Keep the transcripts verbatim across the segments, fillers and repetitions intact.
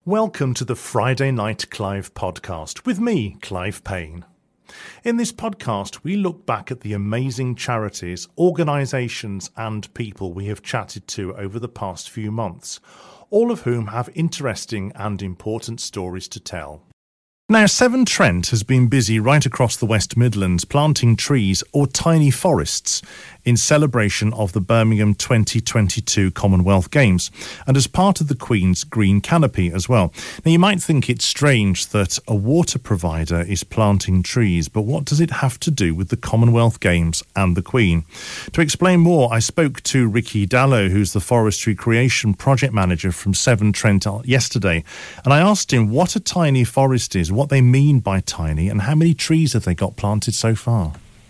Welcome to the Friday Night Clive podcast with me, Clive Payne. In this podcast, we look back at the amazing charities, organisations and people we have chatted to over the past few months, all of whom have interesting and important stories to tell. Now, Severn Trent has been busy right across the West Midlands planting trees or tiny forests in celebration of the Birmingham twenty twenty-two Commonwealth Games and as part of the Queen's Green Canopy as well. Now, you might think it's strange that a water provider is planting trees, but what does it have to do with the Commonwealth Games and the Queen? To explain more, I spoke to Ricky Dallow, who's the Forestry Creation Project Manager from Severn Trent yesterday, and I asked him what a tiny forest is, what they mean by tiny, and how many trees have they got planted so far?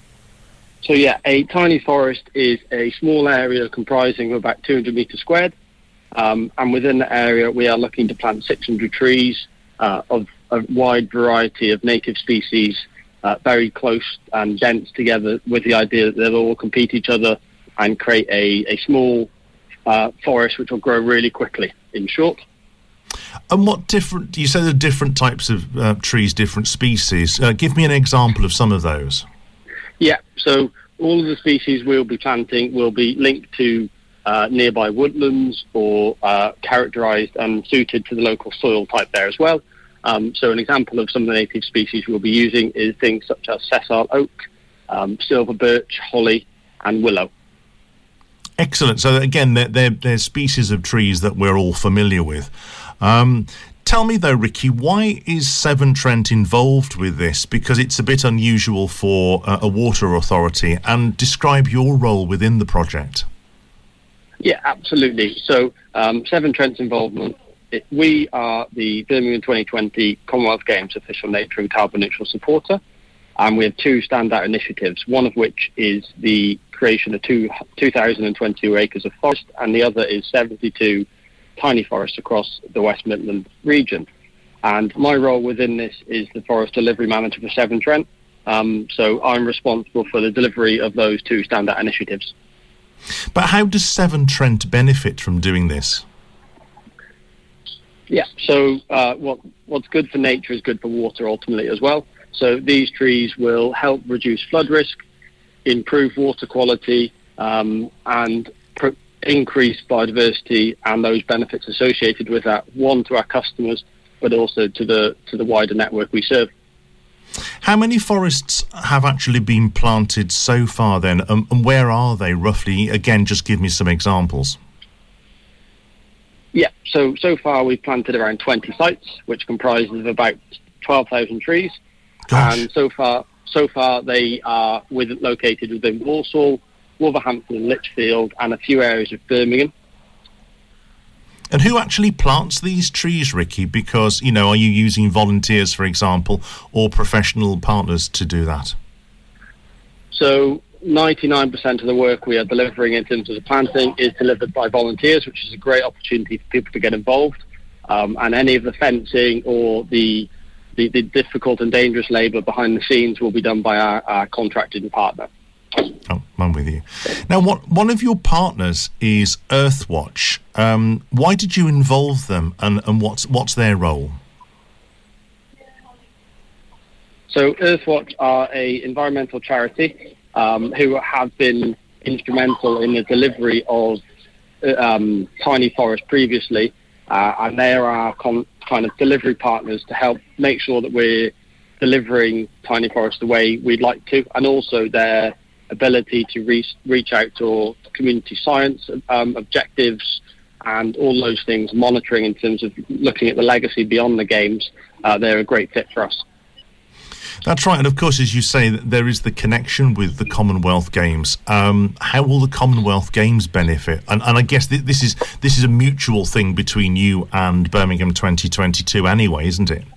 So yeah, a tiny forest is a small area comprising of about two hundred metres squared, um, and within the area we are looking to plant six hundred trees uh, of a wide variety of native species, uh, very close and dense together, with the idea that they'll all compete each other and create a, a small uh, forest which will grow really quickly, in short. And what different, you say there are different types of uh, trees, different species. Uh, give me an example of some of those. Yeah, so all of the species we'll be planting will be linked to uh, nearby woodlands or uh, characterised and suited to the local soil type there as well. Um, so an example of some of the native species we'll be using is things such as sessile oak, um, silver birch, holly and willow. Excellent. So again, they're, they're, they're species of trees that we're all familiar with. Um, tell me though, Ricky, why is Severn Trent involved with this? Because it's a bit unusual for uh, a water authority, and describe your role within the project. Yeah, absolutely. So um, Severn Trent's involvement, it, we are the Birmingham twenty twenty Commonwealth Games official nature and carbon neutral supporter, and we have two standout initiatives, one of which is the creation of two, two thousand twenty-two acres of forest, and the other is seventy-two tiny forests across the West Midlands region. And my role within this is the forest delivery manager for Severn Trent. Um, so I'm responsible for the delivery of those two standout initiatives. But how does Severn Trent benefit from doing this? Yeah, so uh, what what's good for nature is good for water ultimately as well. So these trees will help reduce flood risk, improve water quality, um, and pr- increase biodiversity and those benefits associated with that, one, to our customers, but also to the to the wider network we serve. How many forests have actually been planted so far then, um, and where are they roughly? Again, just give me some examples. Yeah, so so far we've planted around twenty sites, which comprises of about twelve thousand trees. Gosh. And so far, so far they are with, located within Walsall, Wolverhampton, Lichfield, and a few areas of Birmingham. And who actually plants these trees, Ricky? Because, you know, are you using volunteers, for example, or professional partners to do that? So ninety-nine percent of the work we are delivering in terms of the planting is delivered by volunteers, which is a great opportunity for people to get involved. Um, and any of the fencing or the, the, the difficult and dangerous labour behind the scenes will be done by our, our contracted partner. Oh, I'm with you. Now, what, one of your partners is Earthwatch. Um, why did you involve them, and, and what's what's their role? So Earthwatch are a environmental charity um, who have been instrumental in the delivery of um, tiny forests previously, uh, and they are our con- kind of delivery partners to help make sure that we're delivering tiny forests the way we'd like to, and also their ability to reach, reach out to community science um, objectives and all those things, monitoring in terms of looking at the legacy beyond the games. Uh, they're a great fit for us. That's right, and of course, as you say, there is the connection with the Commonwealth Games. Um, how will the Commonwealth Games benefit? And, and I guess th- this is this is a mutual thing between you and Birmingham twenty twenty-two anyway, isn't it?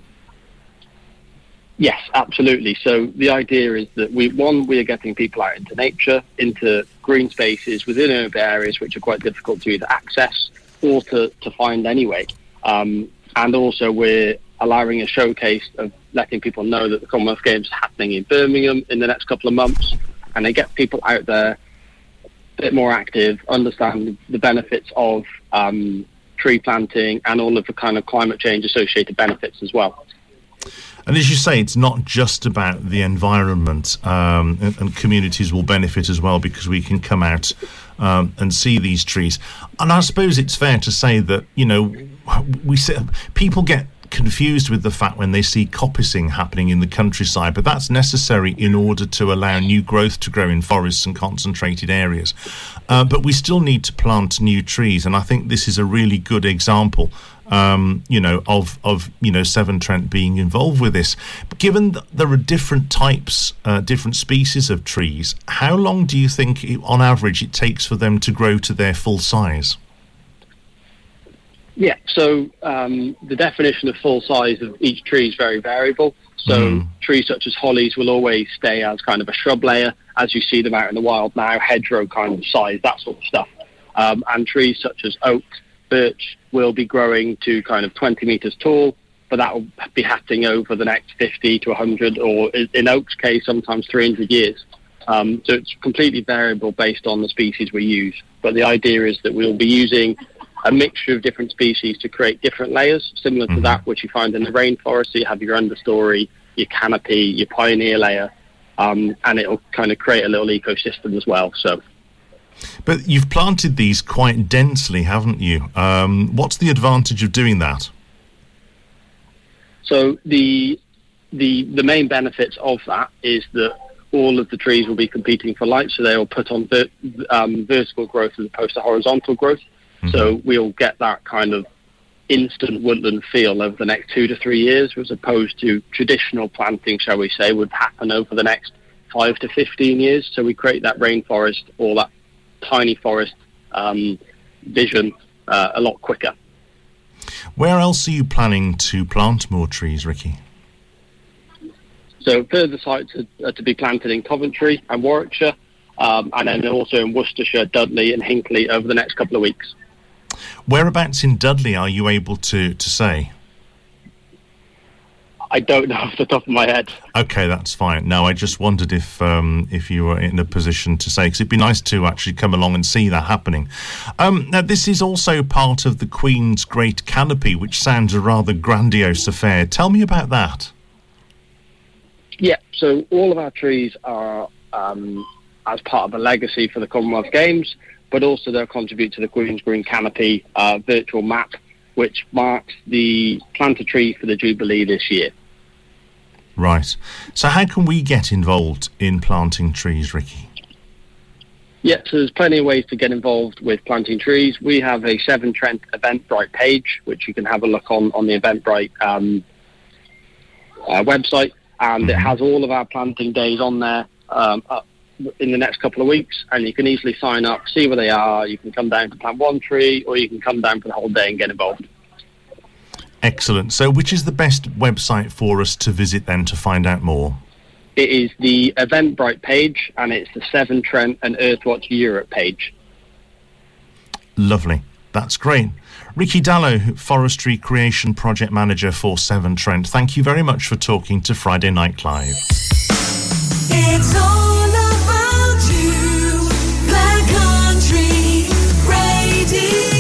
Yes, absolutely. So the idea is that we, one, we are getting people out into nature, into green spaces within urban areas which are quite difficult to either access or to, to find anyway. Um, and also we're allowing a showcase of letting people know that the Commonwealth Games are happening in Birmingham in the next couple of months, and they get people out there a bit more active, understand the benefits of um, tree planting, and all of the kind of climate change associated benefits as well. And as you say, it's not just about the environment, um, and, and communities will benefit as well because we can come out um, and see these trees. And I suppose it's fair to say that, you know, we say, people get confused with the fact when they see coppicing happening in the countryside, but that's necessary in order to allow new growth to grow in forests and concentrated areas. Uh, but we still need to plant new trees, and I think this is a really good example Um, you know, of, of, you know, Severn Trent being involved with this. But given that there are different types, uh, different species of trees, how long do you think, it, on average, it takes for them to grow to their full size? Yeah, so um, the definition of full size of each tree is very variable. So mm. trees such as hollies will always stay as kind of a shrub layer, as you see them out in the wild now, hedgerow kind of size, that sort of stuff. Um, and trees such as oak, birch will be growing to kind of twenty metres tall, but that will be happening over the next fifty to one hundred, or in oak's case, sometimes three hundred years. Um, so it's completely variable based on the species we use. But the idea is that we'll be using a mixture of different species to create different layers, similar to mm-hmm. that which you find in the rainforest. So you have your understory, your canopy, your pioneer layer, um, and it'll kind of create a little ecosystem as well. So. But you've planted these quite densely, haven't you? Um, what's the advantage of doing that? So the the the main benefits of that is that all of the trees will be competing for light, so they will put on ver- um, vertical growth as opposed to horizontal growth. Mm-hmm. So we'll get that kind of instant woodland feel over the next two to three years, as opposed to traditional planting, shall we say, would happen over the next five to fifteen years. So we create that rainforest or that tiny forest um, vision uh, a lot quicker. Where else are you planning to plant more trees, Ricky? So further sites are, are to be planted in Coventry and Warwickshire, um, and then also in Worcestershire, Dudley and Hinckley over the next couple of weeks. Whereabouts in Dudley are you able to, to say? I don't know off the top of my head. Okay, that's fine. No, I just wondered if um, if you were in a position to say, because it'd be nice to actually come along and see that happening. Um, now, this is also part of the Queen's Great Canopy, which sounds a rather grandiose affair. Tell me about that. Yeah, so all of our trees are um, as part of a legacy for the Commonwealth Games, but also they'll contribute to the Queen's Green Canopy uh, virtual map, which marks the plant a tree for the Jubilee this year. Right. So how can we get involved in planting trees, Ricky? Yeah, so there's plenty of ways to get involved with planting trees. We have a Severn Trent Eventbrite page, which you can have a look on on the Eventbrite um, uh, website, and mm-hmm. it has all of our planting days on there um, up in the next couple of weeks, and you can easily sign up, see where they are. You can come down to plant one tree, or you can come down for the whole day and get involved. Excellent. So which is the best website for us to visit then to find out more? It is the Eventbrite page, and it's the Severn Trent and Earthwatch Europe page. Lovely. That's great. Ricky Dallow, Forestry Creation Project Manager for Severn Trent, thank you very much for talking to Friday Night Clive. It's all about you, Black Country Radio.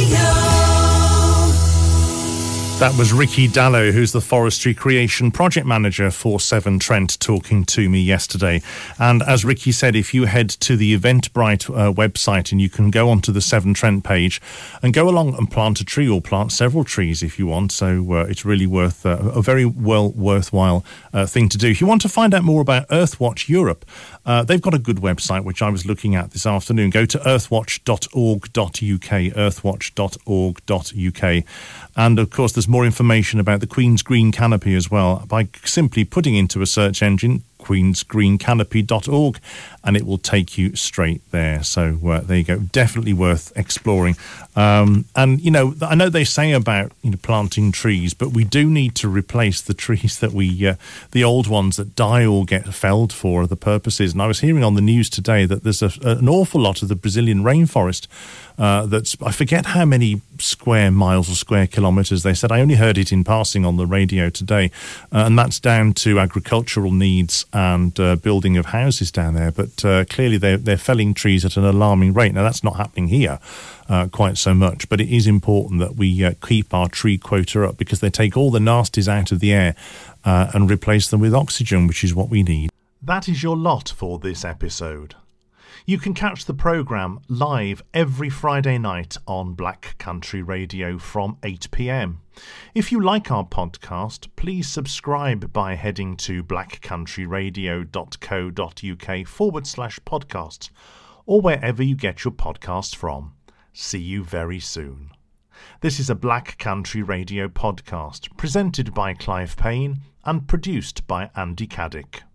That was Ricky Dallow, who's the Forestry Creation Project Manager for Severn Trent, talking to me yesterday. And as Ricky said, if you head to the Eventbrite uh, website, and you can go onto the Severn Trent page and go along and plant a tree, or plant several trees if you want. So uh, it's really worth uh, a very well worthwhile uh, thing to do. If you want to find out more about Earthwatch Europe, uh, they've got a good website which I was looking at this afternoon. Go to earthwatch dot org dot U K, earthwatch dot org dot U K. And of course, there's more information about the Queen's Green Canopy as well by simply putting into a search engine queens green canopy dot org, and it will take you straight there. So uh, there you go. Definitely worth exploring. Um, and, you know, I know they say about, you know, planting trees, but we do need to replace the trees that we, uh, the old ones that die or get felled for other purposes. And I was hearing on the news today that there's a, an awful lot of the Brazilian rainforest uh, that's, I forget how many square miles or square kilometres they said. I only heard it in passing on the radio today. Uh, and that's down to agricultural needs and uh, building of houses down there, but uh, clearly they're, they're felling trees at an alarming rate. Now, that's not happening here uh, quite so much, but it is important that we uh, keep our tree quota up, because they take all the nasties out of the air uh, and replace them with oxygen, which is what we need. That is your lot for this episode. You can catch the programme live every Friday night on Black Country Radio from eight p m. If you like our podcast, please subscribe by heading to blackcountryradio.co.uk forward slash podcasts, or wherever you get your podcasts from. See you very soon. This is a Black Country Radio podcast presented by Clive Payne and produced by Andy Caddick.